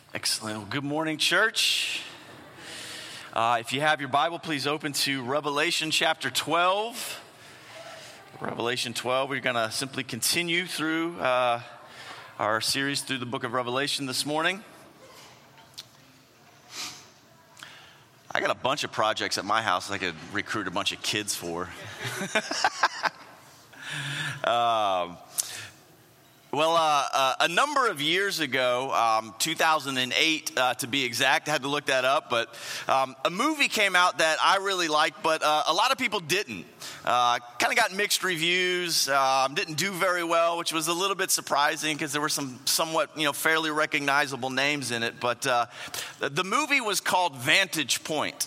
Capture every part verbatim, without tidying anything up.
Excellent. Well, good morning, church. Uh, if you have your Bible, please open to Revelation chapter twelve. Revelation twelve, we're going to simply continue through uh, our series through the book of Revelation this morning. I got a bunch of projects at my house I could recruit a bunch of kids for. um, Well, uh, uh, a number of years ago, um, two thousand eight uh, to be exact, I had to look that up, but um, a movie came out that I really liked, but uh, a lot of people didn't. Uh, kind of got mixed reviews, um, didn't do very well, which was a little bit surprising because there were some somewhat, you know, fairly recognizable names in it. But uh, the movie was called Vantage Point.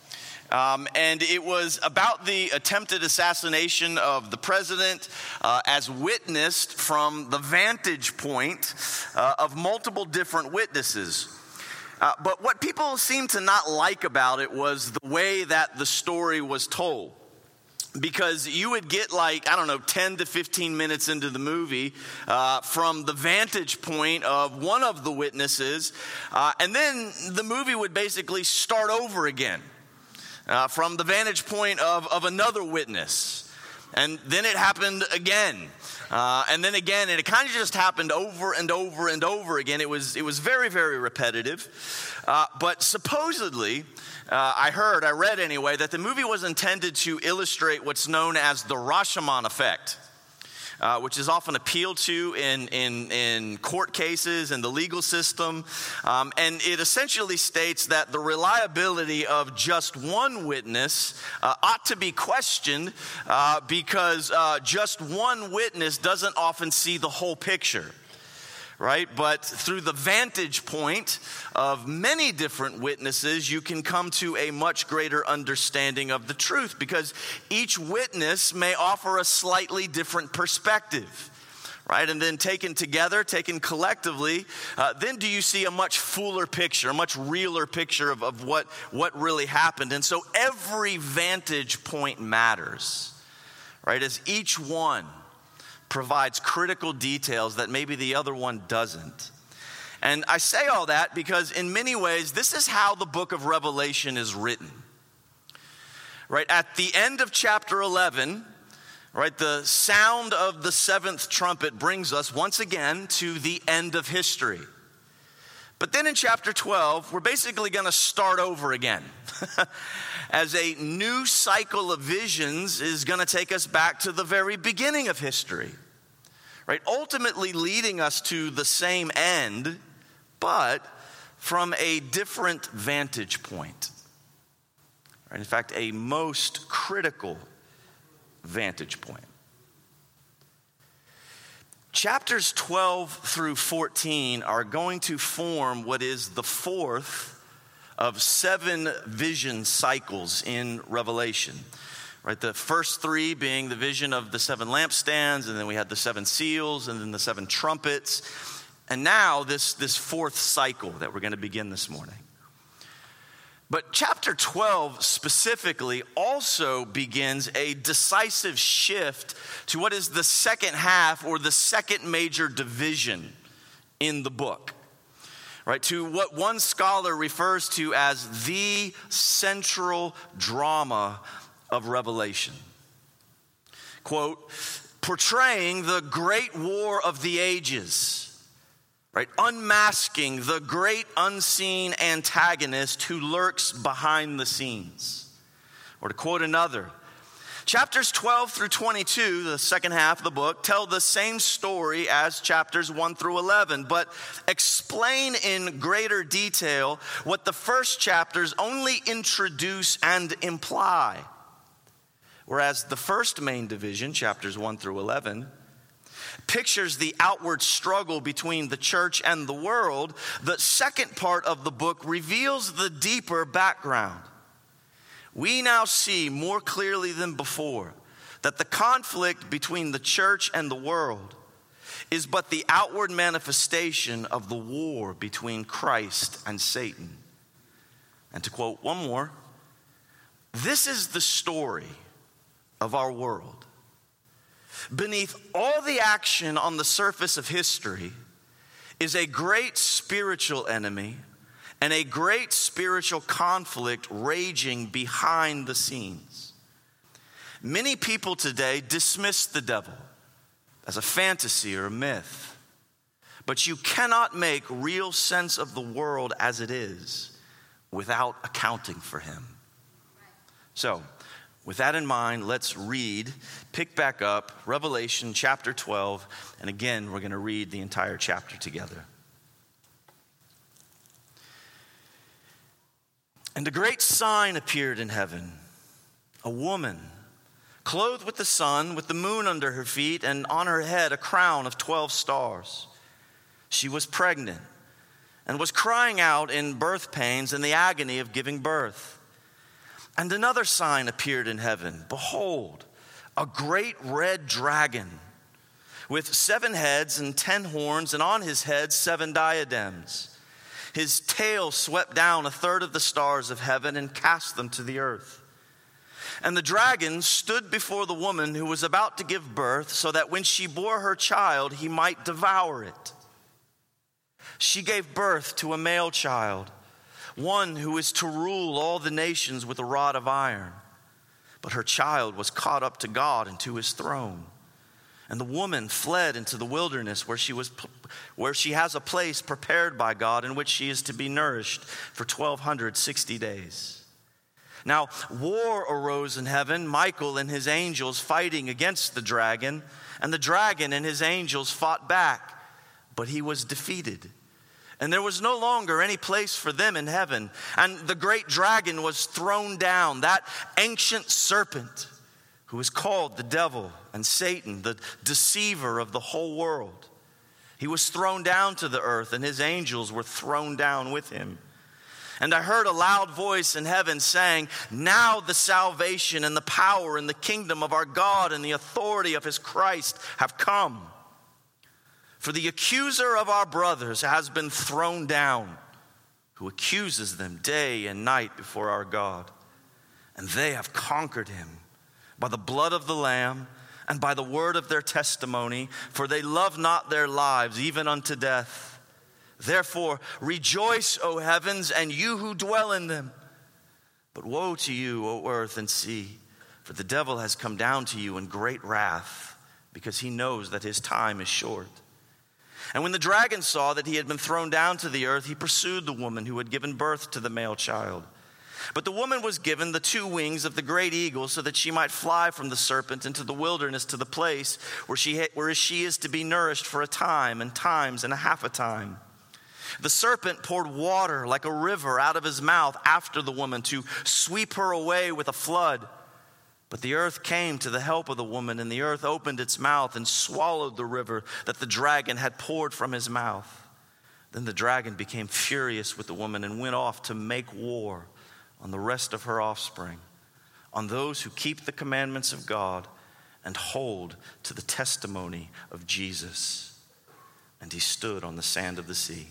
Um, and it was about the attempted assassination of the president uh, as witnessed from the vantage point uh, of multiple different witnesses. Uh, but what people seemed to not like about it was the way that the story was told. Because you would get like, I don't know, ten to fifteen minutes into the movie uh, from the vantage point of one of the witnesses, uh, and then the movie would basically start over again. Uh, from the vantage point of, of another witness. And then it happened again. Uh, and then again, and it kind of just happened over and over and over again. It was it was very, very repetitive. Uh, but supposedly, uh, I heard, I read anyway, that the movie was intended to illustrate what's known as the Rashomon effect. Uh, which is often appealed to in, in, in court cases and the legal system. Um, and it essentially states that the reliability of just one witness uh, ought to be questioned uh, because uh, just one witness doesn't often see the whole picture. Right? But through the vantage point of many different witnesses, you can come to a much greater understanding of the truth because each witness may offer a slightly different perspective. Right? And then taken together, taken collectively, uh, then do you see a much fuller picture, a much realer picture of, of what, what really happened. And so every vantage point matters. Right? As each one provides critical details that maybe the other one doesn't. And I say all that because in many ways, this is how the book of Revelation is written. Right? At the end of chapter eleven, right, the sound of the seventh trumpet brings us once again to the end of history. But then in chapter twelve, we're basically going to start over again. As a new cycle of visions is going to take us back to the very beginning of history. Right? Ultimately leading us to the same end, but from a different vantage point. Right? In fact, a most critical vantage point. Chapters twelve through fourteen are going to form what is the fourth of seven vision cycles in Revelation. Right, the first three being the vision of the seven lampstands, and then we had the seven seals, and then the seven trumpets. And now this, this fourth cycle that we're going to begin this morning. But chapter twelve specifically also begins a decisive shift to what is the second half or the second major division in the book. Right, to what one scholar refers to as the central drama of Revelation. Quote, portraying the great war of the ages, right? Unmasking the great unseen antagonist who lurks behind the scenes. Or to quote another, chapters twelve through twenty-two, the second half of the book, tell the same story as chapters one through eleven, but explain in greater detail what the first chapters only introduce and imply. Whereas the first main division, chapters one through eleven, pictures the outward struggle between the church and the world, the second part of the book reveals the deeper background. We now see more clearly than before that the conflict between the church and the world is but the outward manifestation of the war between Christ and Satan. And to quote one more, this is the story of our world. Beneath all the action on the surface of history is a great spiritual enemy and a great spiritual conflict raging behind the scenes. Many people today dismiss the devil as a fantasy or a myth, but you cannot make real sense of the world as it is without accounting for him. So, with that in mind, let's read, pick back up, Revelation chapter twelve, and again, we're going to read the entire chapter together. And a great sign appeared in heaven, a woman clothed with the sun, with the moon under her feet, and on her head a crown of twelve stars. She was pregnant and was crying out in birth pains and the agony of giving birth. And another sign appeared in heaven. Behold, a great red dragon with seven heads and ten horns, and on his head seven diadems. His tail swept down a third of the stars of heaven and cast them to the earth. And the dragon stood before the woman who was about to give birth, so that when she bore her child, he might devour it. She gave birth to a male child, one who is to rule all the nations with a rod of iron. But her child was caught up to God and to his throne. And the woman fled into the wilderness where she was, where she has a place prepared by God in which she is to be nourished for twelve sixty days. Now, war arose in heaven, Michael and his angels fighting against the dragon, and the dragon and his angels fought back, but he was defeated. And there was no longer any place for them in heaven. And the great dragon was thrown down, that ancient serpent who is called the devil and Satan, the deceiver of the whole world. He was thrown down to the earth, and his angels were thrown down with him. And I heard a loud voice in heaven saying, now the salvation and the power and the kingdom of our God and the authority of his Christ have come. For the accuser of our brothers has been thrown down, who accuses them day and night before our God. And they have conquered him by the blood of the Lamb and by the word of their testimony, for they love not their lives even unto death. Therefore rejoice, O heavens, and you who dwell in them. But woe to you, O earth and sea, for the devil has come down to you in great wrath, because he knows that his time is short. And when the dragon saw that he had been thrown down to the earth, he pursued the woman who had given birth to the male child. But the woman was given the two wings of the great eagle, so that she might fly from the serpent into the wilderness to the place where she, where she is to be nourished for a time and times and a half a time. The serpent poured water like a river out of his mouth after the woman to sweep her away with a flood. But the earth came to the help of the woman, and the earth opened its mouth and swallowed the river that the dragon had poured from his mouth. Then the dragon became furious with the woman and went off to make war on the rest of her offspring, on those who keep the commandments of God and hold to the testimony of Jesus. And he stood on the sand of the sea.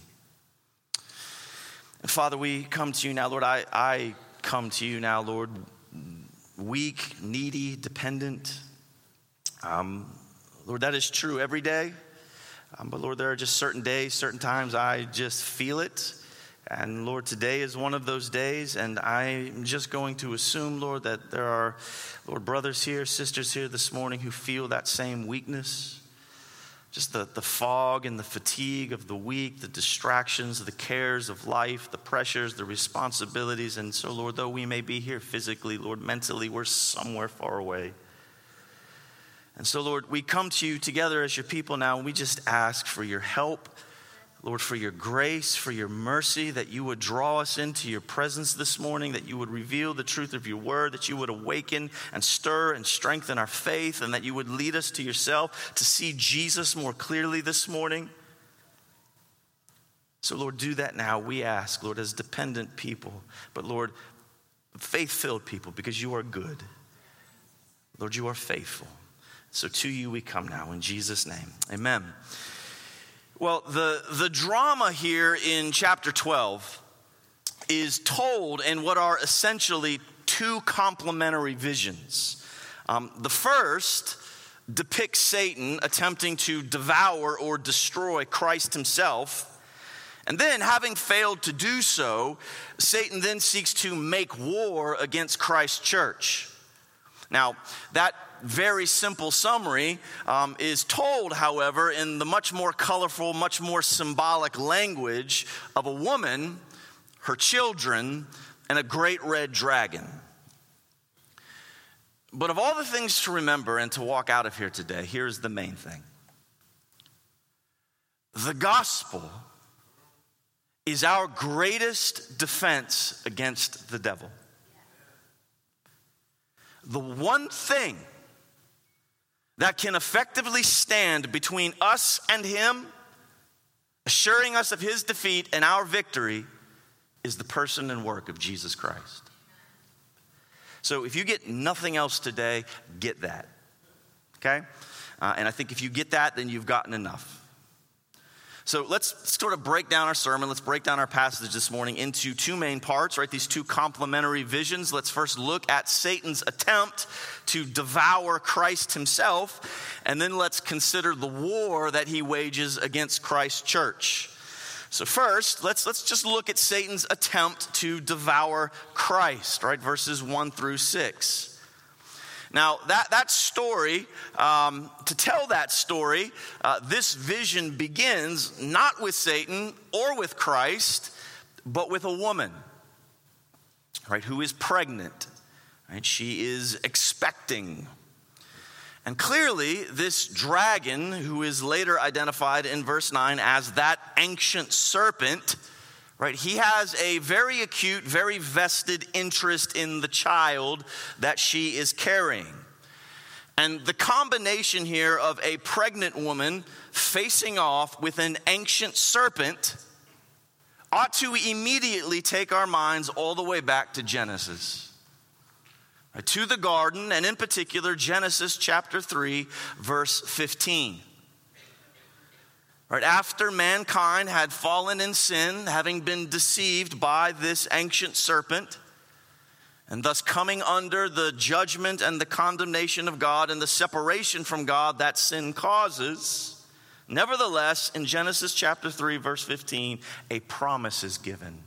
And Father, we come to you now, Lord. I, I come to you now, Lord, weak, needy, dependent. Um, Lord, that is true every day. Um, but Lord, there are just certain days, certain times I just feel it. And Lord, today is one of those days. And I'm just going to assume, Lord, that there are, Lord, brothers here, sisters here this morning who feel that same weakness. Just the, the fog and the fatigue of the week, the distractions, the cares of life, the pressures, the responsibilities. And so, Lord, though we may be here physically, Lord, mentally, we're somewhere far away. And so, Lord, we come to you together as your people now, and we just ask for your help, Lord, for your grace, for your mercy, that you would draw us into your presence this morning, that you would reveal the truth of your word, that you would awaken and stir and strengthen our faith, and that you would lead us to yourself to see Jesus more clearly this morning. So, Lord, do that now, we ask, Lord, as dependent people, but Lord, faith-filled people, because you are good. Lord, you are faithful. So to you we come now, in Jesus' name, amen. Well, the, the drama here in chapter twelve is told in what are essentially two complementary visions. Um, the first depicts Satan attempting to devour or destroy Christ himself. And then, having failed to do so, Satan then seeks to make war against Christ's church. Now, that very simple summary um, is told, however, in the much more colorful, much more symbolic language of a woman, her children, and a great red dragon. But of all the things to remember and to walk out of here today, here's the main thing. The gospel is our greatest defense against the devil. The one thing that can effectively stand between us and him, assuring us of his defeat and our victory, is the person and work of Jesus Christ. So if you get nothing else today, get that, okay? Uh, and I think if you get that, then you've gotten enough. So let's sort of break down our sermon. Let's break down our passage this morning into two main parts, right? These two complementary visions. Let's first look at Satan's attempt to devour Christ himself, and then let's consider the war that he wages against Christ's church. So first, let's let's just look at Satan's attempt to devour Christ, right? Verses one through six. Now, that, that story, um, to tell that story, uh, this vision begins not with Satan or with Christ, but with a woman, right, who is pregnant, right? She is expecting. And clearly, this dragon, who is later identified in verse nine as that ancient serpent, right, he has a very acute, very vested interest in the child that she is carrying. And the combination here of a pregnant woman facing off with an ancient serpent ought to immediately take our minds all the way back to Genesis. To the garden, and in particular, Genesis chapter three, verse fifteen. Right after mankind had fallen in sin, having been deceived by this ancient serpent, and thus coming under the judgment and the condemnation of God and the separation from God that sin causes, nevertheless, in Genesis chapter three, verse fifteen, a promise is given.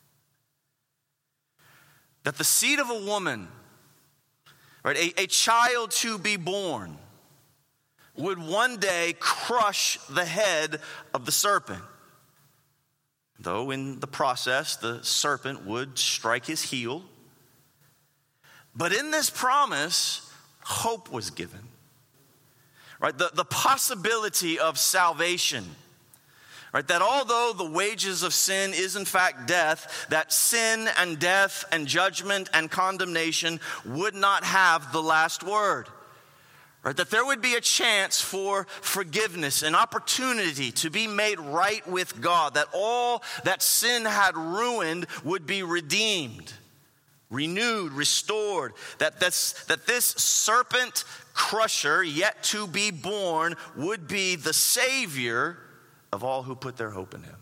That the seed of a woman, right, a, a child to be born, would one day crush the head of the serpent. Though in the process, the serpent would strike his heel. But in this promise, hope was given. Right, the, the possibility of salvation. Right, that although the wages of sin is in fact death, that sin and death and judgment and condemnation would not have the last word. Right, that there would be a chance for forgiveness, an opportunity to be made right with God, that all that sin had ruined would be redeemed, renewed, restored, that this, that this serpent crusher yet to be born would be the Savior of all who put their hope in him.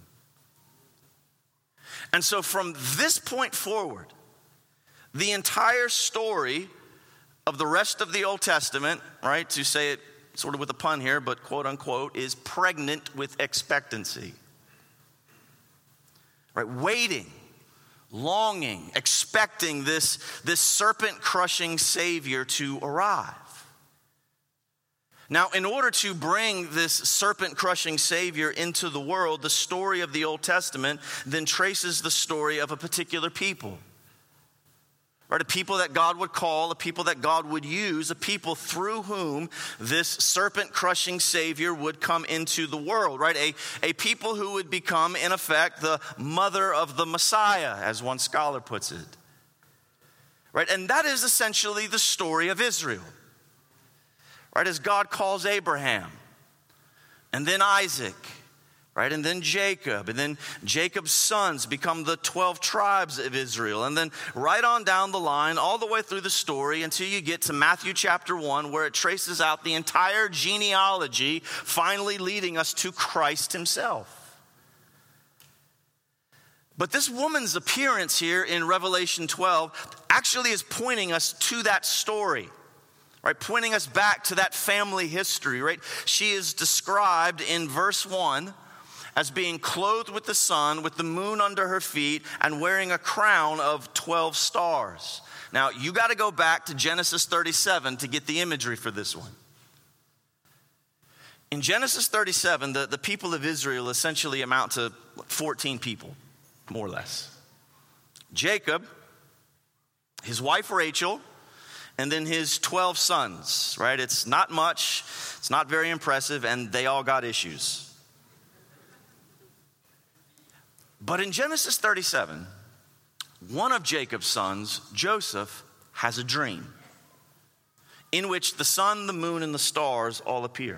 And so from this point forward, the entire story of the rest of the Old Testament, right, to say it sort of with a pun here, but quote unquote, is pregnant with expectancy. Right, waiting, longing, expecting this, this serpent-crushing Savior to arrive. Now, in order to bring this serpent-crushing Savior into the world, the story of the Old Testament then traces the story of a particular people. Right, a people that God would call, a people that God would use, a people through whom this serpent-crushing Savior would come into the world. Right, a, a people who would become, in effect, the mother of the Messiah, as one scholar puts it. Right, and that is essentially the story of Israel. Right, as God calls Abraham, and then Isaac, right, and then Jacob, and then Jacob's sons become the twelve tribes of Israel, and then right on down the line, all the way through the story until you get to Matthew chapter one, where it traces out the entire genealogy, finally leading us to Christ himself. But this woman's appearance here in Revelation twelve actually is pointing us to that story. right? Pointing us back to that family history, right? She is described in verse one as being clothed with the sun, with the moon under her feet, and wearing a crown of twelve stars. Now, you got to go back to Genesis thirty-seven to get the imagery for this one. In Genesis thirty-seven, the, the people of Israel essentially amount to fourteen people, more or less. Jacob, his wife Rachel, and then his twelve sons, right? It's not much, it's not very impressive, and they all got issues. But in Genesis thirty-seven, one of Jacob's sons, Joseph, has a dream in which the sun, the moon, and the stars all appear.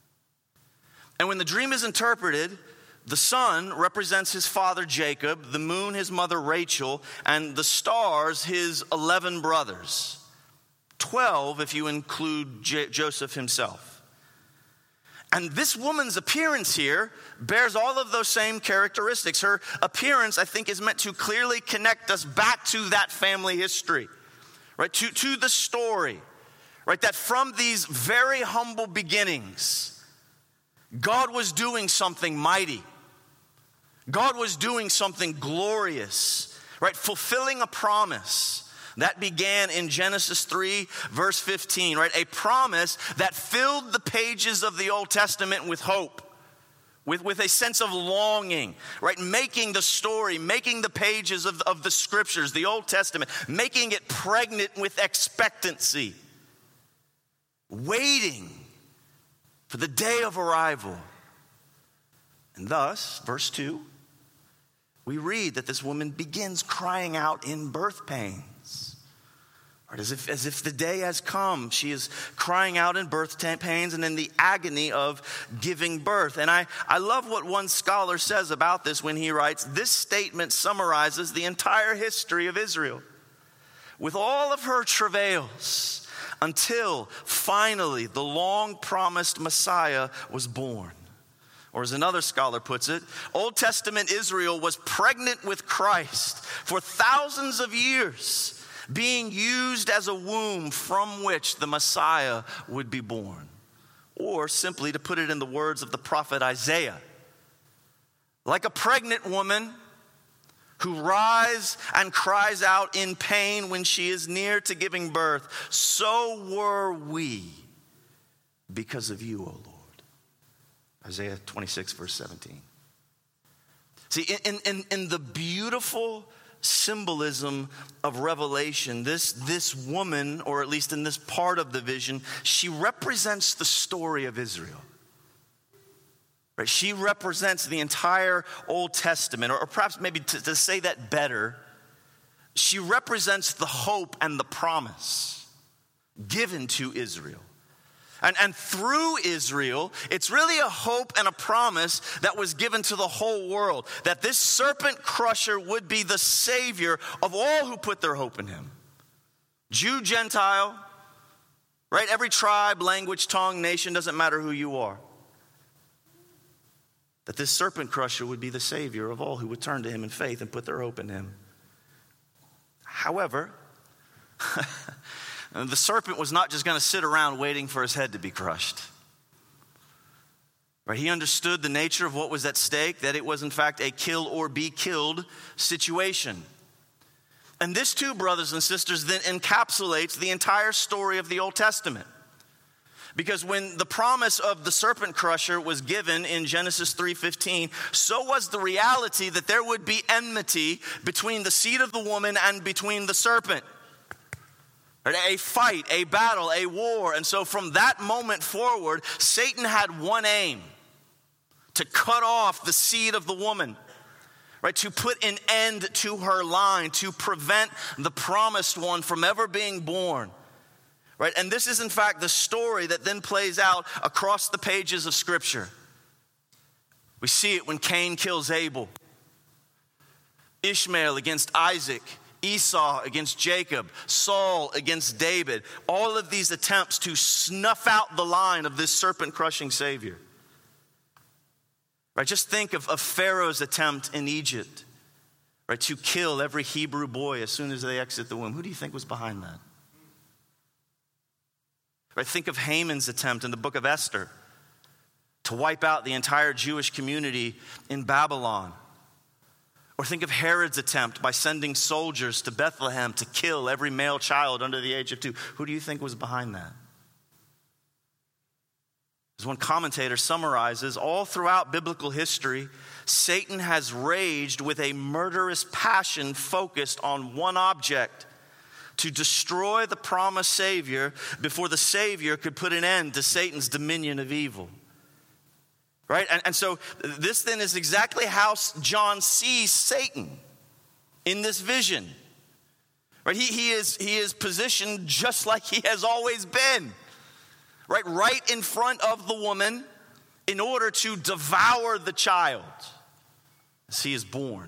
And when the dream is interpreted, the sun represents his father Jacob, the moon his mother Rachel, and the stars his eleven brothers. Twelve if you include J- Joseph himself. And this woman's appearance here bears all of those same characteristics. Her appearance, I think, is meant to clearly connect us back to that family history, right? To, to the story, right? That from these very humble beginnings, God was doing something mighty. God was doing something glorious, right? Fulfilling a promise that began in Genesis three, verse fifteen, right? A promise that filled the pages of the Old Testament with hope, with, with a sense of longing, right? Making the story, making the pages of, of the scriptures, the Old Testament, making it pregnant with expectancy, waiting for the day of arrival. And thus, verse two, we read that this woman begins crying out in birth pains. As if, as if the day has come. She is crying out in birth pains and in the agony of giving birth. And I, I love what one scholar says about this when he writes, this statement summarizes the entire history of Israel. With all of her travails, until finally the long-promised Messiah was born. Or as another scholar puts it, Old Testament Israel was pregnant with Christ for thousands of years, being used as a womb from which the Messiah would be born. Or simply to put it in the words of the prophet Isaiah, like a pregnant woman who writhes and cries out in pain when she is near to giving birth, so were we because of you, O Lord. Isaiah twenty-six, verse seventeen. See, in, in, in the beautiful symbolism of Revelation, this, this woman, or at least in this part of the vision, she represents the story of Israel. Right? She represents the entire Old Testament, or, or perhaps maybe to, to say that better, she represents the hope and the promise given to Israel. And, and through Israel, it's really a hope and a promise that was given to the whole world, that this serpent crusher would be the savior of all who put their hope in him. Jew, Gentile, right? Every tribe, language, tongue, nation, doesn't matter who you are. That this serpent crusher would be the savior of all who would turn to him in faith and put their hope in him. However, the serpent was not just going to sit around waiting for his head to be crushed. Right? He understood the nature of what was at stake, that it was in fact a kill or be killed situation. And this too, brothers and sisters, then encapsulates the entire story of the Old Testament. Because when the promise of the serpent crusher was given in Genesis three fifteen, so was the reality that there would be enmity between the seed of the woman and between the serpent. A fight, a battle, a war. And so from that moment forward, Satan had one aim: to cut off the seed of the woman, right? To put an end to her line, to prevent the promised one from ever being born, right? And this is in fact the story that then plays out across the pages of Scripture. We see it when Cain kills Abel, Ishmael against Isaac, Esau against Jacob, Saul against David. All of these attempts to snuff out the line of this serpent-crushing Savior. Right? Just think of, of Pharaoh's attempt in Egypt, right, to kill every Hebrew boy as soon as they exit the womb. Who do you think was behind that? Right? Think of Haman's attempt in the book of Esther to wipe out the entire Jewish community in Babylon. Or think of Herod's attempt by sending soldiers to Bethlehem to kill every male child under the age of two. Who do you think was behind that? As one commentator summarizes, all throughout biblical history, Satan has raged with a murderous passion focused on one object: to destroy the promised Savior before the Savior could put an end to Satan's dominion of evil. Right? And, and so this then is exactly how John sees Satan in this vision. Right? He, he is, he is positioned just like he has always been. Right? Right in front of the woman in order to devour the child as he is born.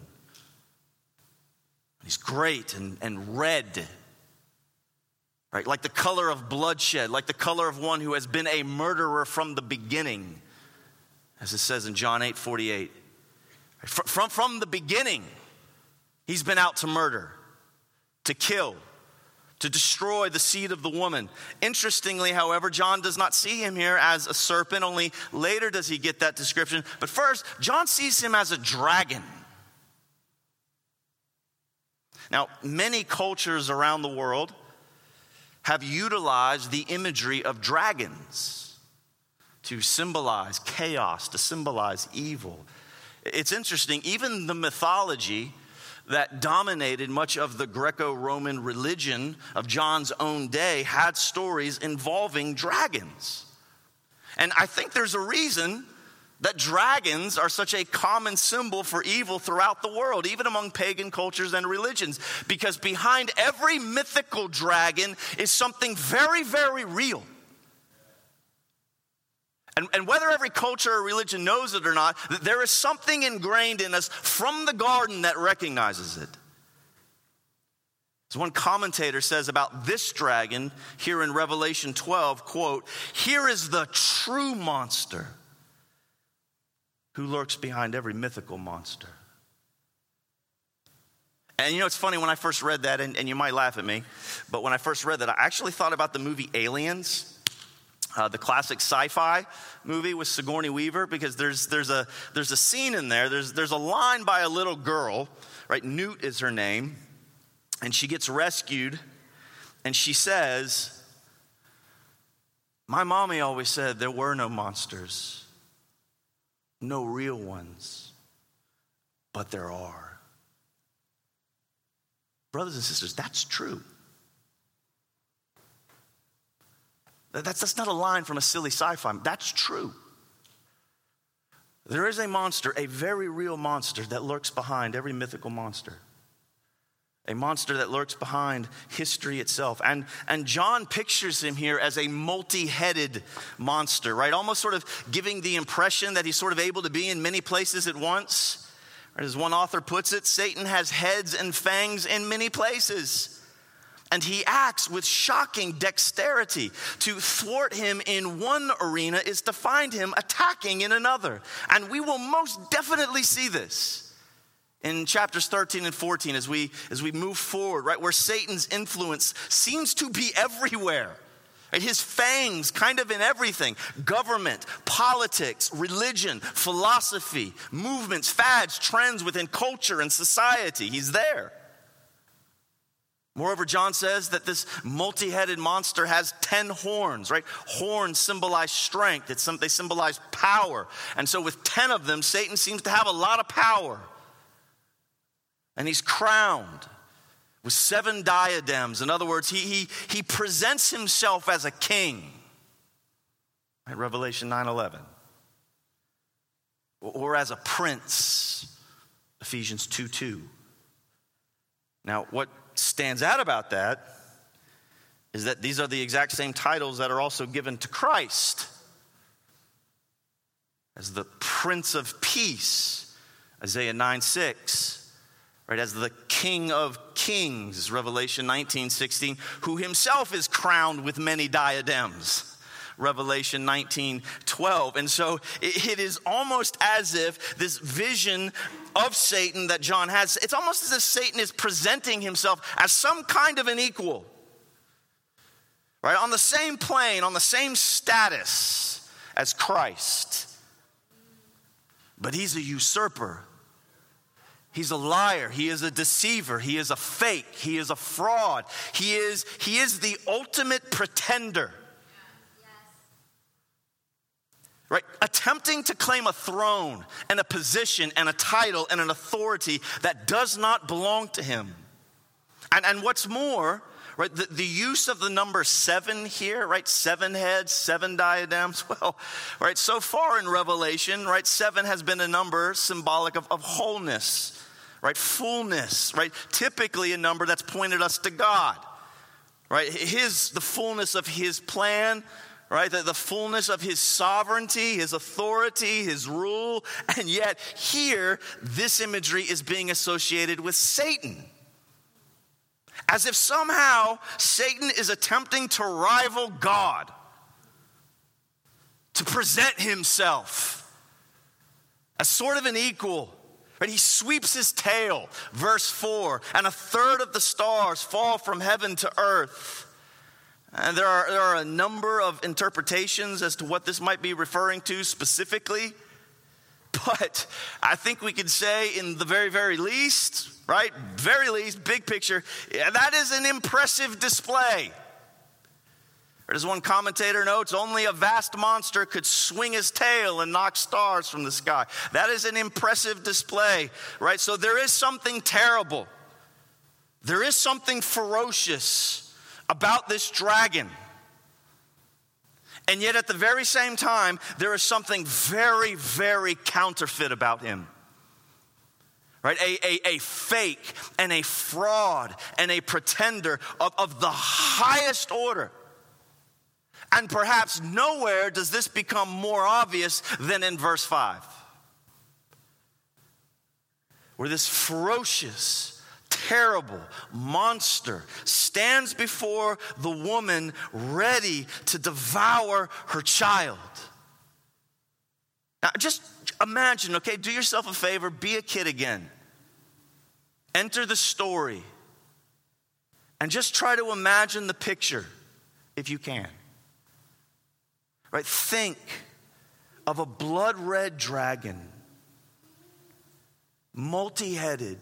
He's great and, and red. Right? Like the color of bloodshed, like the color of one who has been a murderer from the beginning. As it says in John eight forty-eight. From, from, from the beginning, he's been out to murder, to kill, to destroy the seed of the woman. Interestingly, however, John does not see him here as a serpent. Only later does he get that description. But first, John sees him as a dragon. Now, many cultures around the world have utilized the imagery of dragons to symbolize chaos, to symbolize evil. It's interesting, even the mythology that dominated much of the Greco-Roman religion of John's own day had stories involving dragons. And I think there's a reason that dragons are such a common symbol for evil throughout the world, even among pagan cultures and religions. Because behind every mythical dragon is something very, very real. And, and whether every culture or religion knows it or not, there is something ingrained in us from the garden that recognizes it. As one commentator says about this dragon here in Revelation twelve, quote, "Here is the true monster who lurks behind every mythical monster." And you know, it's funny, when I first read that, and, and you might laugh at me, but when I first read that, I actually thought about the movie Aliens. Uh, the classic sci-fi movie with Sigourney Weaver, because there's there's a there's a scene in there. There's there's a line by a little girl, right? Newt is her name, and she gets rescued, and she says, "My mommy always said there were no monsters, no real ones, but there are." Brothers and sisters, that's true. That's, that's not a line from a silly sci-fi. That's true. There is a monster, a very real monster that lurks behind every mythical monster. A monster that lurks behind history itself. And, and John pictures him here as a multi-headed monster, right? Almost sort of giving the impression that he's sort of able to be in many places at once. As one author puts it, Satan has heads and fangs in many places. And he acts with shocking dexterity. To thwart him in one arena is to find him attacking in another. And we will most definitely see this in chapters thirteen and fourteen as we, as we move forward, right? Where Satan's influence seems to be everywhere. Right? His fangs kind of in everything. Government, politics, religion, philosophy, movements, fads, trends within culture and society. He's there. Moreover, John says that this multi-headed monster has ten horns, right? Horns symbolize strength. It's some, they symbolize power. And so with ten of them, Satan seems to have a lot of power. And he's crowned with seven diadems. In other words, he, he, he presents himself as a king. Right? Revelation nine eleven. Or as a prince. Ephesians two two. Now, what stands out about that is that these are the exact same titles that are also given to Christ as the Prince of Peace, Isaiah nine six, right? As the King of Kings, Revelation nineteen sixteen, who himself is crowned with many diadems, Revelation nineteen twelve. And so it, it is almost as if this vision of Satan that John has, it's almost as if Satan is presenting himself as some kind of an equal. right? On the same plane, on the same status as Christ. But he's a usurper. He's a liar. He is a deceiver. He is a fake. He is a fraud. He is, he is the ultimate pretender. Yes. Right? Attempting to claim a throne and a position and a title and an authority that does not belong to him. And, and what's more, right, the, the use of the number seven here, right, seven heads, seven diadems, well, right, so far in Revelation, right, seven has been a number symbolic of, of wholeness, right, fullness, right, typically a number that's pointed us to God, right, his, the fullness of his plan, right, the, the fullness of his sovereignty, his authority, his rule, and yet here, this imagery is being associated with Satan. As if somehow Satan is attempting to rival God, to present himself as sort of an equal. Right? He sweeps his tail, verse four, and a third of the stars fall from heaven to earth. And there are, there are a number of interpretations as to what this might be referring to specifically. But I think we could say in the very, very least, right, very least, big picture, yeah, that is an impressive display. Or as one commentator notes, only a vast monster could swing his tail and knock stars from the sky. That is an impressive display, right? So there is something terrible. There is something ferocious about this dragon. And yet at the very same time, there is something very, very counterfeit about him. Right? A, a, a fake and a fraud and a pretender of, of the highest order. And perhaps nowhere does this become more obvious than in verse five. Where this ferocious, terrible monster stands before the woman ready to devour her child. Now just imagine, okay, do yourself a favor, be a kid again. Enter the story and just try to imagine the picture if you can. Right? Think of a blood-red dragon, multi-headed,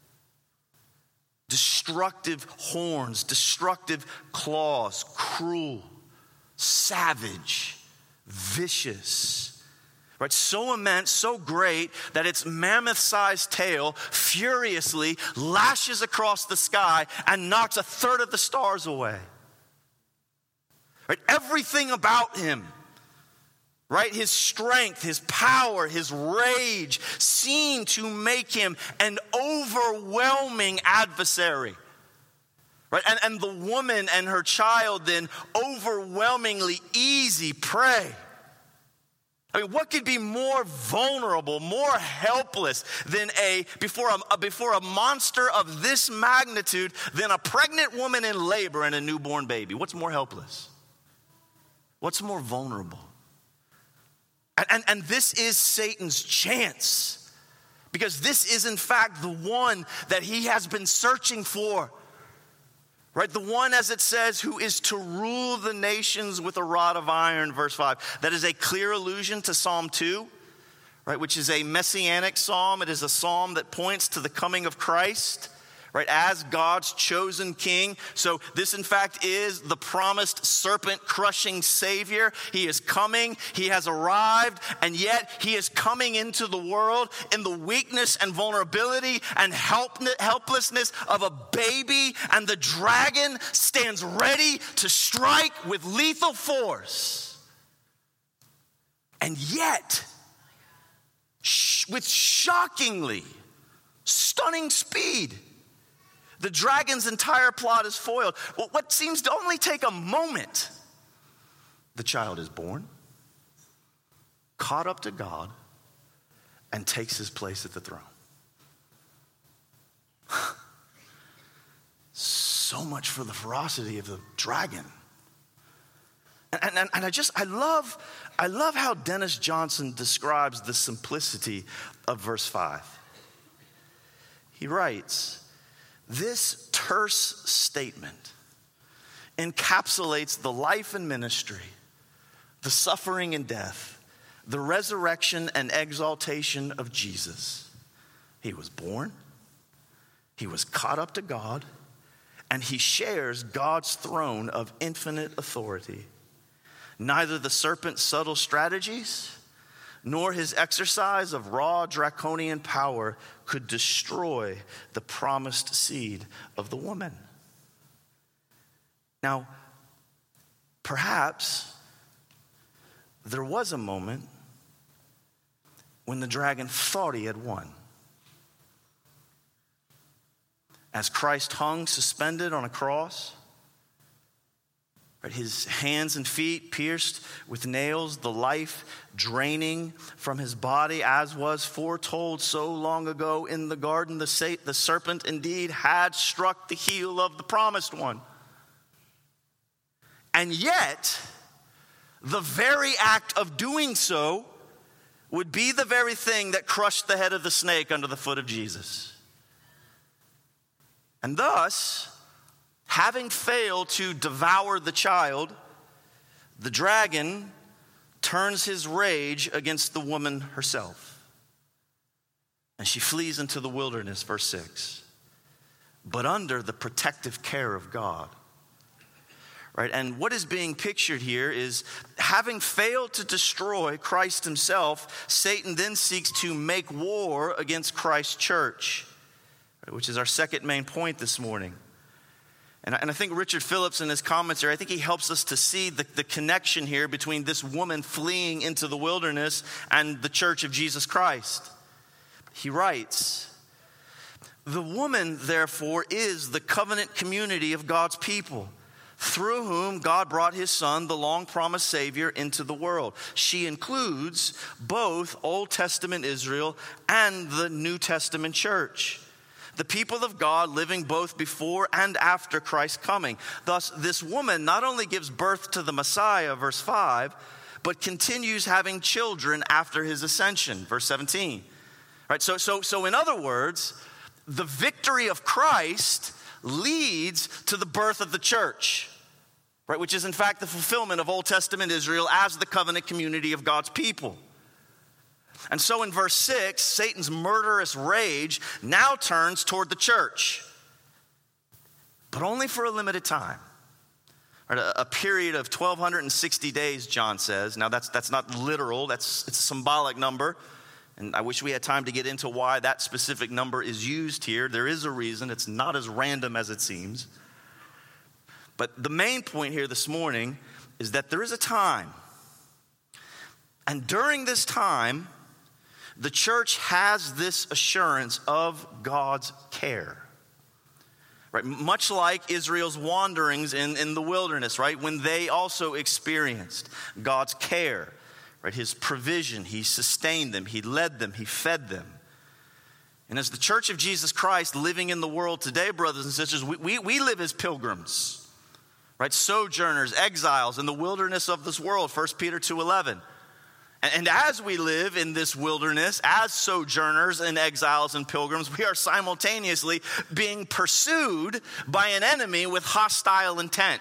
destructive horns, destructive claws, cruel, savage, vicious. Right, so immense, so great that its mammoth-sized tail furiously lashes across the sky and knocks a third of the stars away. Right, everything about him, right, his strength, his power, his rage seem to make him an overwhelming adversary. Right, and, and the woman and her child then overwhelmingly easy prey. I mean, what could be more vulnerable, more helpless than a before a before a monster of this magnitude than a pregnant woman in labor and a newborn baby? What's more helpless? What's more vulnerable? And, and, and this is Satan's chance, because this is in fact the one that he has been searching for. Right, the one, as it says, who is to rule the nations with a rod of iron, verse five. That is a clear allusion to Psalm two, right, which is a messianic psalm. It is a psalm that points to the coming of Christ, right, as God's chosen king. So this, in fact, is the promised serpent-crushing Savior. He is coming. He has arrived, and yet he is coming into the world in the weakness and vulnerability and help, helplessness of a baby, and the dragon stands ready to strike with lethal force. And yet, sh- with shockingly stunning speed, the dragon's entire plot is foiled. Well, what seems to only take a moment. The child is born, caught up to God, and takes his place at the throne. So much for the ferocity of the dragon. And, and, and I just, I love, I love how Dennis Johnson describes the simplicity of verse five. He writes, this terse statement encapsulates the life and ministry, the suffering and death, the resurrection and exaltation of Jesus. He was born, he was caught up to God, and he shares God's throne of infinite authority. Neither the serpent's subtle strategies nor his exercise of raw draconian power could destroy the promised seed of the woman. Now, perhaps there was a moment when the dragon thought he had won. As Christ hung suspended on a cross, his hands and feet pierced with nails, the life draining from his body, as was foretold so long ago in the garden. The, sa- the serpent indeed had struck the heel of the promised one. And yet, the very act of doing so would be the very thing that crushed the head of the snake under the foot of Jesus. And thus, having failed to devour the child, the dragon turns his rage against the woman herself. And she flees into the wilderness, verse six, but under the protective care of God. Right? And what is being pictured here is, having failed to destroy Christ himself, Satan then seeks to make war against Christ's church, right, which is our second main point this morning. And I, and I think Richard Phillips in his comments here, I think he helps us to see the, the connection here between this woman fleeing into the wilderness and the church of Jesus Christ. He writes, "The woman, therefore, is the covenant community of God's people, through whom God brought his son, the long-promised Savior, into the world. She includes both Old Testament Israel and the New Testament church, the people of God living both before and after Christ's coming. Thus, this woman not only gives birth to the Messiah, verse five, but continues having children after his ascension, verse seventeen. Right, so, so, so in other words, the victory of Christ leads to the birth of the church, right? Which is in fact the fulfillment of Old Testament Israel as the covenant community of God's people. And so in verse six, Satan's murderous rage now turns toward the church, but only for a limited time. Right, a, a period of twelve sixty days, John says. Now that's that's not literal, that's it's a symbolic number. And I wish we had time to get into why that specific number is used here. There is a reason. It's not as random as it seems. But the main point here this morning is that there is a time. And during this time, the church has this assurance of God's care. Right? Much like Israel's wanderings in, in the wilderness, right? When they also experienced God's care. Right, his provision, he sustained them, he led them, he fed them. And as the church of Jesus Christ living in the world today, brothers and sisters, we, we, we live as pilgrims, right? Sojourners, exiles in the wilderness of this world, First Peter two eleven. And, and as we live in this wilderness, as sojourners and exiles and pilgrims, we are simultaneously being pursued by an enemy with hostile intent.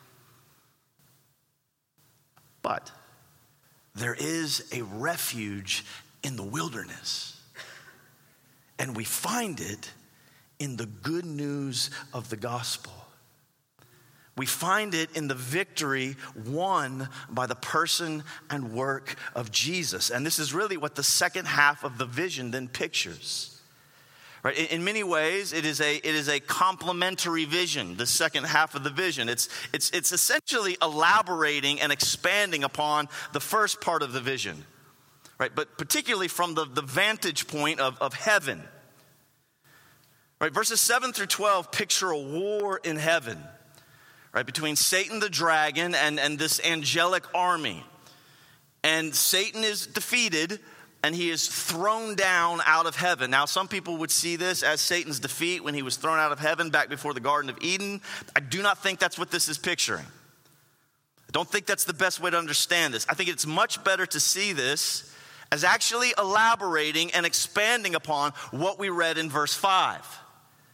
But there is a refuge in the wilderness, and we find it in the good news of the gospel. We find it in the victory won by the person and work of Jesus. And this is really what the second half of the vision then pictures. Right? In, in many ways, it is a it is a complementary vision, the second half of the vision. It's, it's, it's essentially elaborating and expanding upon the first part of the vision, right? But particularly from the, the vantage point of, of heaven. Right? Verses seven through twelve picture a war in heaven, right? Between Satan the dragon and, and this angelic army. And Satan is defeated, and he is thrown down out of heaven. Now, some people would see this as Satan's defeat when he was thrown out of heaven back before the Garden of Eden. I do not think that's what this is picturing. I don't think that's the best way to understand this. I think it's much better to see this as actually elaborating and expanding upon what we read in verse five.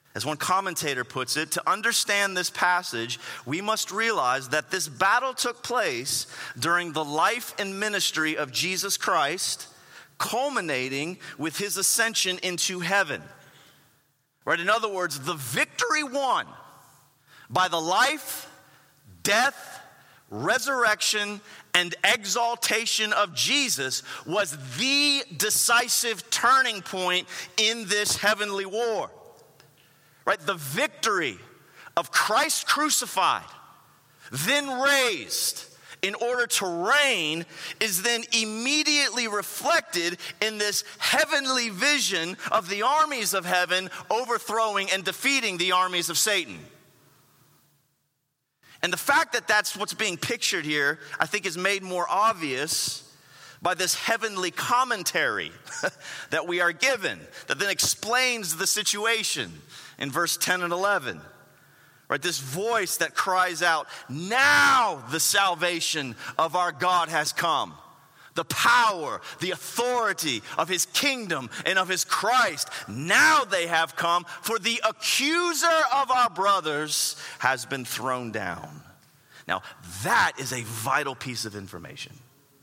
As one commentator puts it, to understand this passage, we must realize that this battle took place during the life and ministry of Jesus Christ, culminating with his ascension into heaven. Right? In other words, the victory won by the life, death, resurrection, and exaltation of Jesus was the decisive turning point in this heavenly war. Right? The victory of Christ crucified, then raised in order to reign, is then immediately reflected in this heavenly vision of the armies of heaven overthrowing and defeating the armies of Satan. And the fact that that's what's being pictured here, I think, is made more obvious by this heavenly commentary that we are given, that then explains the situation in verse ten and eleven. Right, this voice that cries out, now the salvation of our God has come. The power, the authority of his kingdom and of his Christ, now they have come, for the accuser of our brothers has been thrown down. Now, that is a vital piece of information.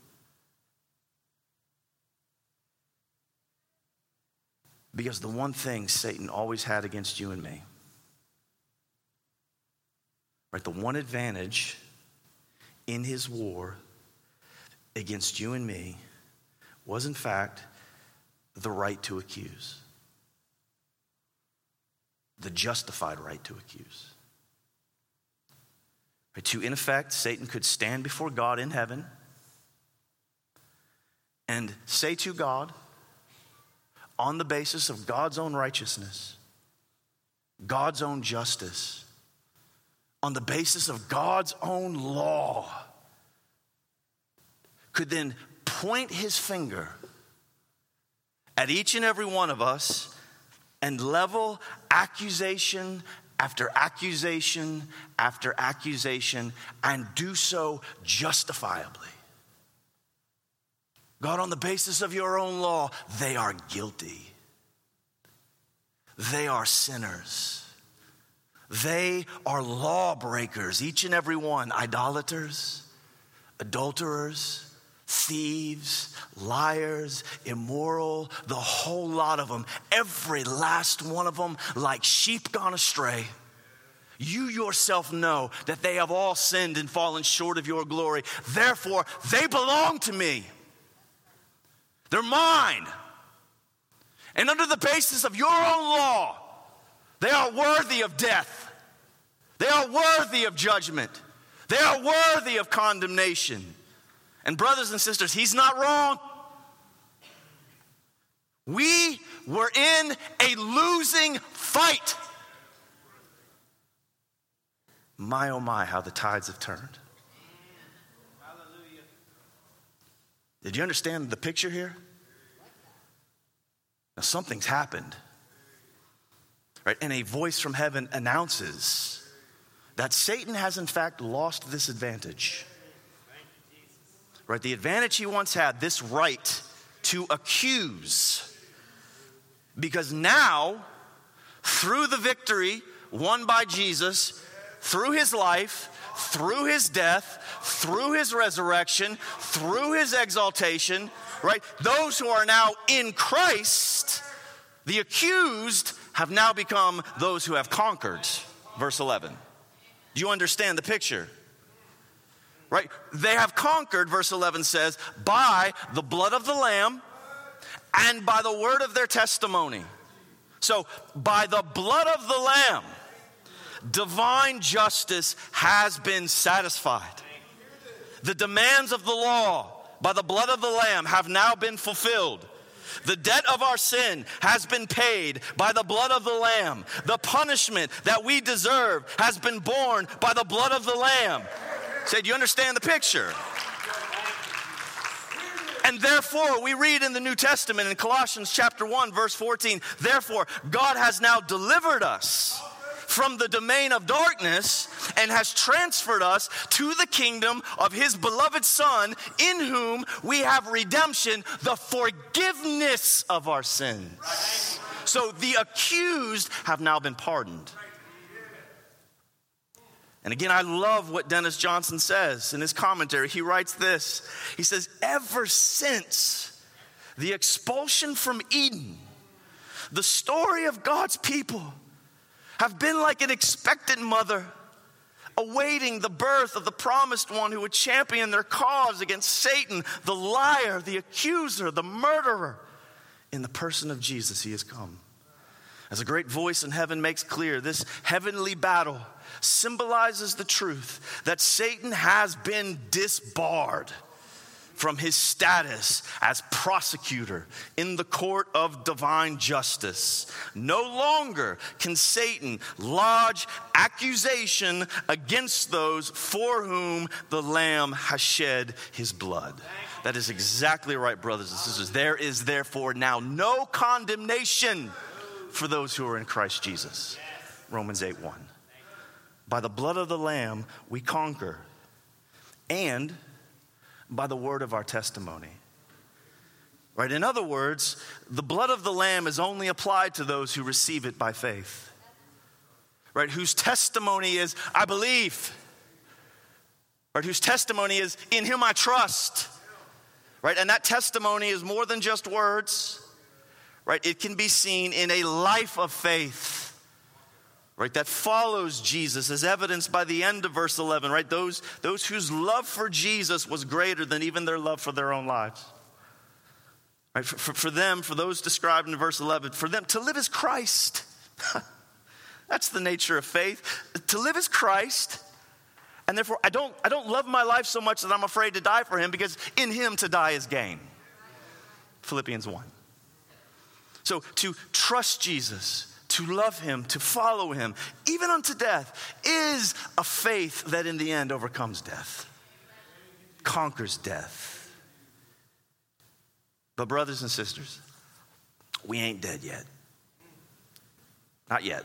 Because the one thing Satan always had against you and me, right, the one advantage in his war against you and me was, in fact, the right to accuse. The justified right to accuse. Right, to, in effect, Satan could stand before God in heaven and say to God, on the basis of God's own righteousness, God's own justice, on the basis of God's own law, could then point his finger at each and every one of us and level accusation after accusation after accusation, and do so justifiably. God, on the basis of your own law, they are guilty. They are sinners. They are lawbreakers, each and every one, idolaters, adulterers, thieves, liars, immoral, the whole lot of them, every last one of them, like sheep gone astray. You yourself know that they have all sinned and fallen short of your glory. Therefore, they belong to me. They're mine. And under the basis of your own law, they are worthy of death. They are worthy of judgment. They are worthy of condemnation. And brothers and sisters, he's not wrong. We were in a losing fight. My, oh my, how the tides have turned. Did you understand the picture here? Now something's happened. Right? And a voice from heaven announces that Satan has in fact lost this advantage. Right? The advantage he once had, this right to accuse. Because now, through the victory won by Jesus, through his life, through his death, through his resurrection, through his exaltation, right? Those who are now in Christ, the accused, have now become those who have conquered. Verse eleven. Do you understand the picture? Right? They have conquered, verse eleven says, by the blood of the Lamb and by the word of their testimony. So, by the blood of the Lamb, divine justice has been satisfied. The demands of the law by the blood of the Lamb have now been fulfilled. The debt of our sin has been paid by the blood of the Lamb. The punishment that we deserve has been borne by the blood of the Lamb. Say, do you understand the picture? And therefore, we read in the New Testament in Colossians chapter one, verse fourteen, therefore, God has now delivered us from the domain of darkness and has transferred us to the kingdom of his beloved Son, in whom we have redemption, the forgiveness of our sins. so the accused have now been pardoned. And again, I love what Dennis Johnson says in his commentary. He writes this. He says, ever since the expulsion from Eden, the story of God's people have been like an expectant mother awaiting the birth of the promised one who would champion their cause against Satan, the liar, the accuser, the murderer. In the person of Jesus, he has come. As a great voice in heaven makes clear, this heavenly battle symbolizes the truth that Satan has been disbarred from his status as prosecutor in the court of divine justice. No longer can Satan lodge accusation against those for whom the Lamb has shed his blood. That is exactly right, brothers and sisters. There is therefore now no condemnation for those who are in Christ Jesus. Romans eight one. By the blood of the Lamb we conquer, and by the word of our testimony. Right? In other words, the blood of the Lamb is only applied to those who receive it by faith. Right? Whose testimony is, I believe. Right? Whose testimony is, in him I trust. Right? And that testimony is more than just words. Right? It can be seen in a life of faith. Right, that follows Jesus, as evidenced by the end of verse eleven, right? Those, those whose love for Jesus was greater than even their love for their own lives. Right, for, for, for them, for those described in verse eleven, for them to live as Christ. That's the nature of faith. To live as Christ, and therefore I don't, I don't love my life so much that I'm afraid to die for him, because in him to die is gain. Philippians one. So to trust Jesus, to love him, to follow him, even unto death, is a faith that in the end overcomes death, conquers death. But brothers and sisters, we ain't dead yet. Not yet.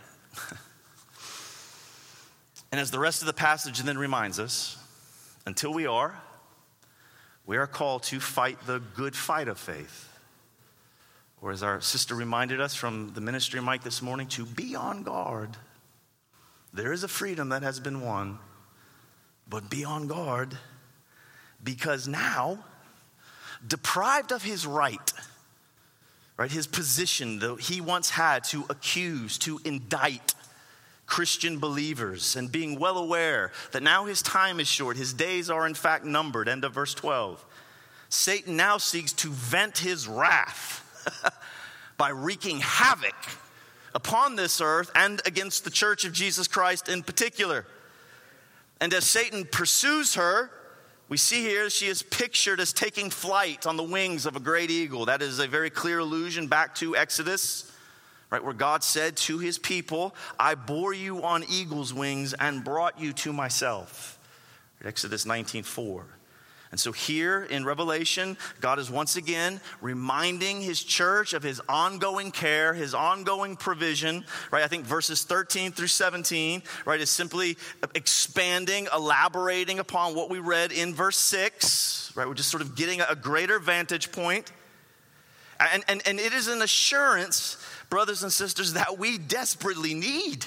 And as the rest of the passage then reminds us, until we are, we are called to fight the good fight of faith. Or as our sister reminded us from the ministry mic this morning, to be on guard. There is a freedom that has been won, but be on guard, because now, deprived of his right, right, his position that he once had to accuse, to indict Christian believers, and being well aware that now his time is short, his days are in fact numbered, end of verse twelve. Satan now seeks to vent his wrath by wreaking havoc upon this earth and against the church of Jesus Christ in particular. And as Satan pursues her, we see here she is pictured as taking flight on the wings of a great eagle. That is a very clear allusion back to Exodus, right, where God said to his people, I bore you on eagle's wings and brought you to myself. Exodus nineteen four. And so here in Revelation, God is once again reminding his church of his ongoing care, his ongoing provision, right? I think verses thirteen through seventeen, right, is simply expanding, elaborating upon what we read in verse six, right? We're just sort of getting a greater vantage point. And, and, and it is an assurance, brothers and sisters, that we desperately need.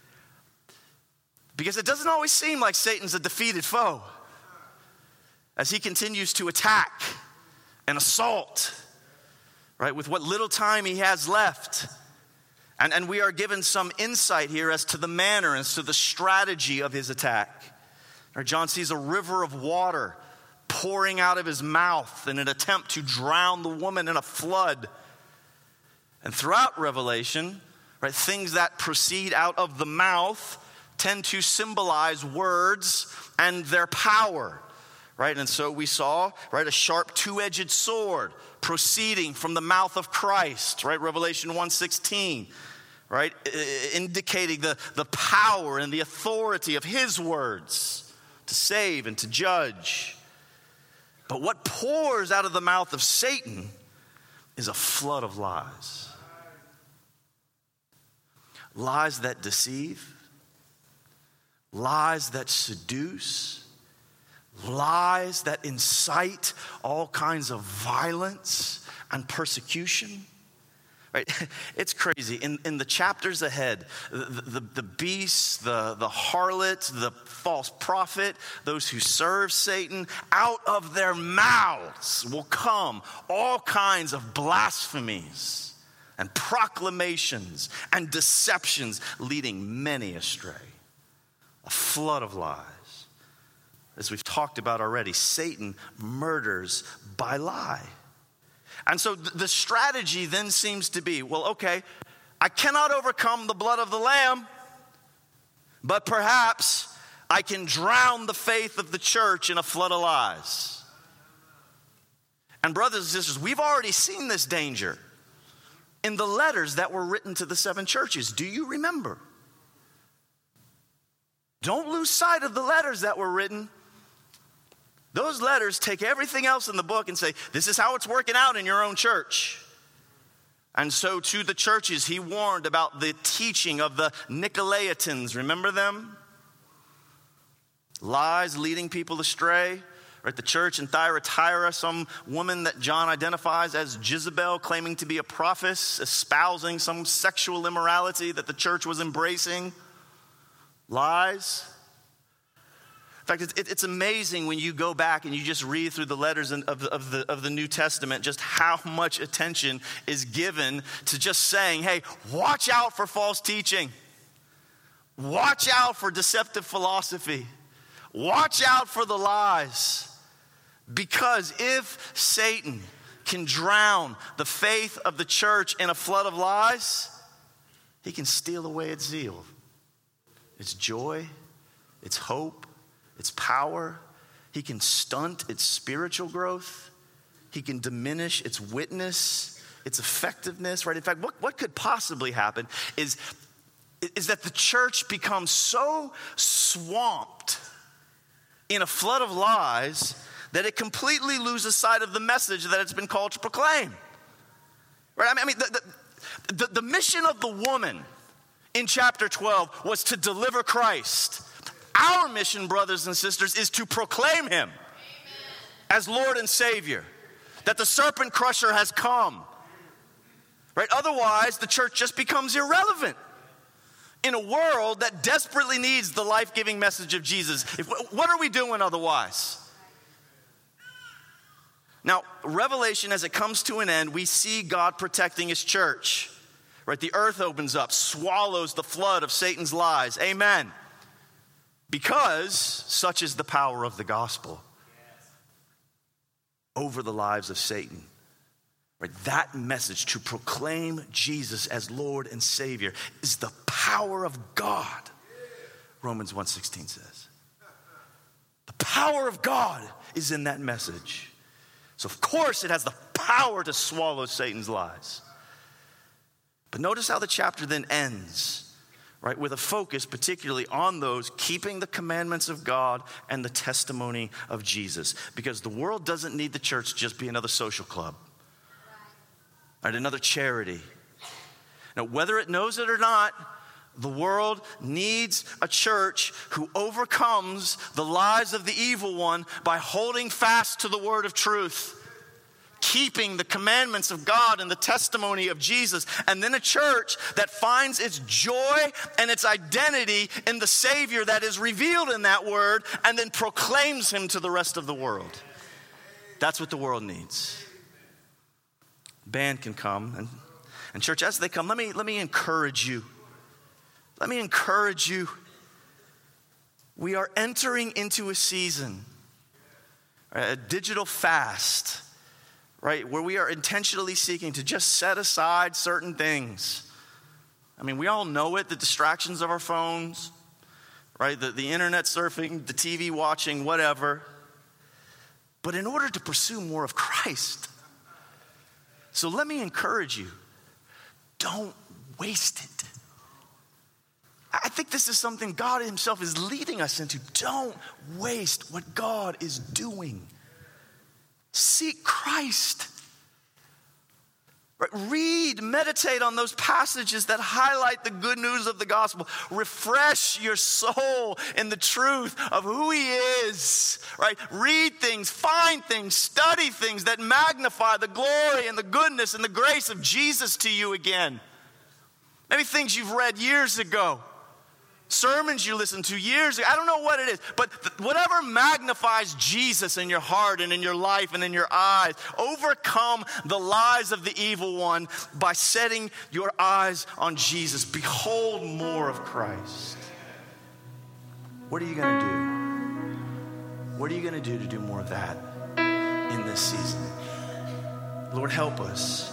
Because it doesn't always seem like Satan's a defeated foe, as he continues to attack and assault, right, with what little time he has left. And, and we are given some insight here as to the manner, as to the strategy of his attack. Right, John sees a river of water pouring out of his mouth in an attempt to drown the woman in a flood. And throughout Revelation, right, things that proceed out of the mouth tend to symbolize words and their power. Right, and so we saw, right, a sharp two-edged sword proceeding from the mouth of Christ, right, Revelation one sixteen, right, indicating the, the power and the authority of his words to save and to judge. But what pours out of the mouth of Satan is a flood of lies. Lies that deceive, lies that seduce, lies that incite all kinds of violence and persecution, Right? It's crazy. In, in the chapters ahead, the, the, the beast, the, the harlot, the false prophet, those who serve Satan, out of their mouths will come all kinds of blasphemies and proclamations and deceptions, leading many astray. A flood of lies. As we've talked about already, Satan murders by lie. And so the strategy then seems to be, well, okay, I cannot overcome the blood of the Lamb, but perhaps I can drown the faith of the church in a flood of lies. And brothers and sisters, we've already seen this danger in the letters that were written to the seven churches. Do you remember? Don't lose sight of the letters that were written. Those letters take everything else in the book and say, this is how it's working out in your own church. And so to the churches, he warned about the teaching of the Nicolaitans. Remember them? Lies leading people astray. Right, the church in Thyatira, some woman that John identifies as Jezebel, claiming to be a prophetess, espousing some sexual immorality that the church was embracing. Lies. In fact, it's amazing when you go back and you just read through the letters of the, of, the, of the New Testament, just how much attention is given to just saying, hey, watch out for false teaching. Watch out for deceptive philosophy. Watch out for the lies. Because if Satan can drown the faith of the church in a flood of lies, he can steal away its zeal, its joy, its hope, its power. He can stunt its spiritual growth. He can diminish its witness, its effectiveness, right? In fact, what, what could possibly happen is, is that the church becomes so swamped in a flood of lies that it completely loses sight of the message that it's been called to proclaim. Right? I mean, I mean the, the, the, the mission of the woman in chapter twelve was to deliver Christ. Our mission, brothers and sisters, is to proclaim him Amen. As Lord and Savior. That the serpent crusher has come. Right? Otherwise, the church just becomes irrelevant in a world that desperately needs the life-giving message of Jesus. If, what are we doing otherwise? Now, Revelation, as it comes to an end, we see God protecting his church. Right? The earth opens up, swallows the flood of Satan's lies. Amen. Because such is the power of the gospel over the lives of Satan. Right? That message to proclaim Jesus as Lord and Savior is the power of God. Romans one sixteen says. The power of God is in that message. So of course it has the power to swallow Satan's lies. But notice how the chapter then ends. Right, with a focus particularly on those keeping the commandments of God and the testimony of Jesus. Because the world doesn't need the church to just be another social club. Right, another charity. Now, whether it knows it or not, the world needs a church who overcomes the lies of the evil one by holding fast to the word of truth. Keeping the commandments of God and the testimony of Jesus. And then a church that finds its joy and its identity in the Savior that is revealed in that word and then proclaims him to the rest of the world. That's what the world needs. Band can come. And, and church, as they come, let me, let me encourage you. Let me encourage you. We are entering into a season, a digital fast. Right, where we are intentionally seeking to just set aside certain things. I mean, we all know it, the distractions of our phones, right? The, the internet surfing, the T V watching, whatever. But in order to pursue more of Christ. So let me encourage you, don't waste it. I think this is something God himself is leading us into. Don't waste what God is doing. Seek Christ. Right? Read, meditate on those passages that highlight the good news of the gospel. Refresh your soul in the truth of who he is. Right? Read things, find things, study things that magnify the glory and the goodness and the grace of Jesus to you again. Maybe things you've read years ago. Sermons you listened to years ago. I don't know what it is, but th- whatever magnifies Jesus in your heart and in your life and in your eyes, overcome the lies of the evil one by setting your eyes on Jesus. Behold more of Christ. What are you going to do? What are you going to do to do more of that in this season? Lord, help us.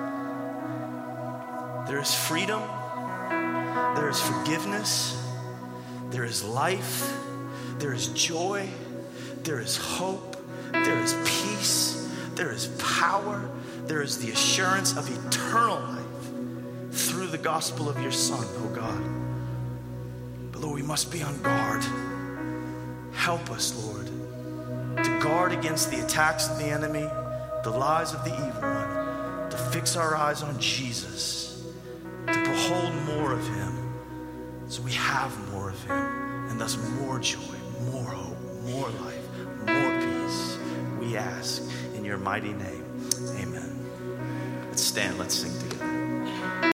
There is freedom. There is forgiveness, there is life, there is joy, there is hope, there is peace, there is power, there is the assurance of eternal life through the gospel of your Son, oh God. But Lord, we must be on guard. Help us, Lord, to guard against the attacks of the enemy, the lies of the evil one, to fix our eyes on Jesus, to behold more of him. So we have more of him, and thus more joy, more hope, more life, more peace. We ask in your mighty name. Amen. Let's stand, let's sing together.